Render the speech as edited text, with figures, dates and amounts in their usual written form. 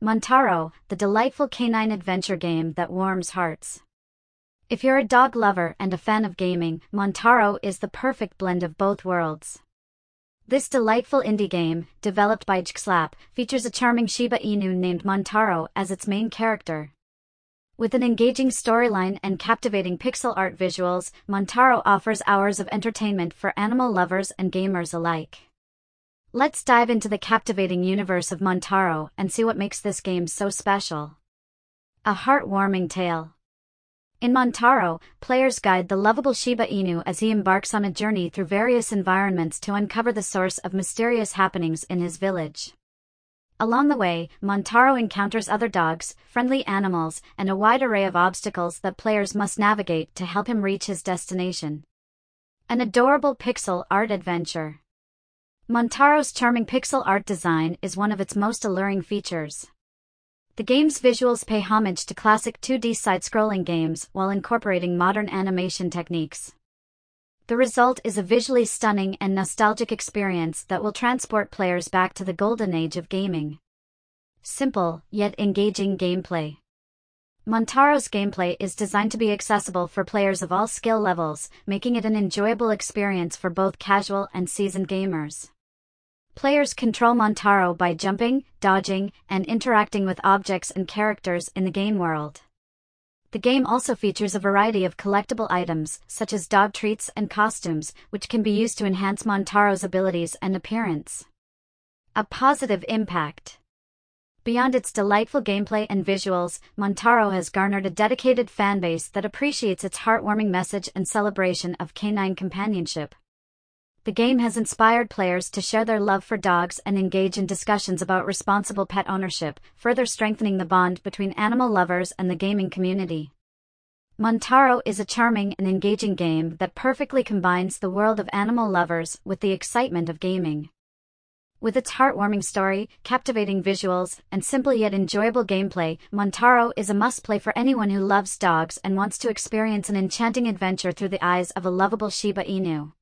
Montaro, the delightful canine adventure game that warms hearts. If you're a dog lover and a fan of gaming, Montaro is the perfect blend of both worlds. This delightful indie game, developed by JKSLAP, features a charming Shiba Inu named Montaro as its main character. With an engaging storyline and captivating pixel art visuals, Montaro offers hours of entertainment for animal lovers and gamers alike. Let's dive into the captivating universe of Montaro and see what makes this game so special. A heartwarming tale. In Montaro, players guide the lovable Shiba Inu as he embarks on a journey through various environments to uncover the source of mysterious happenings in his village. Along the way, Montaro encounters other dogs, friendly animals, and a wide array of obstacles that players must navigate to help him reach his destination. An adorable pixel art adventure. Montaro's charming pixel art design is one of its most alluring features. The game's visuals pay homage to classic 2D side-scrolling games while incorporating modern animation techniques. The result is a visually stunning and nostalgic experience that will transport players back to the golden age of gaming. Simple, yet engaging gameplay. Montaro's gameplay is designed to be accessible for players of all skill levels, making it an enjoyable experience for both casual and seasoned gamers. Players control Montaro by jumping, dodging, and interacting with objects and characters in the game world. The game also features a variety of collectible items, such as dog treats and costumes, which can be used to enhance Montaro's abilities and appearance. A positive impact. Beyond its delightful gameplay and visuals, Montaro has garnered a dedicated fanbase that appreciates its heartwarming message and celebration of canine companionship. The game has inspired players to share their love for dogs and engage in discussions about responsible pet ownership, further strengthening the bond between animal lovers and the gaming community. Montaro is a charming and engaging game that perfectly combines the world of animal lovers with the excitement of gaming. With its heartwarming story, captivating visuals, and simple yet enjoyable gameplay, Montaro is a must-play for anyone who loves dogs and wants to experience an enchanting adventure through the eyes of a lovable Shiba Inu.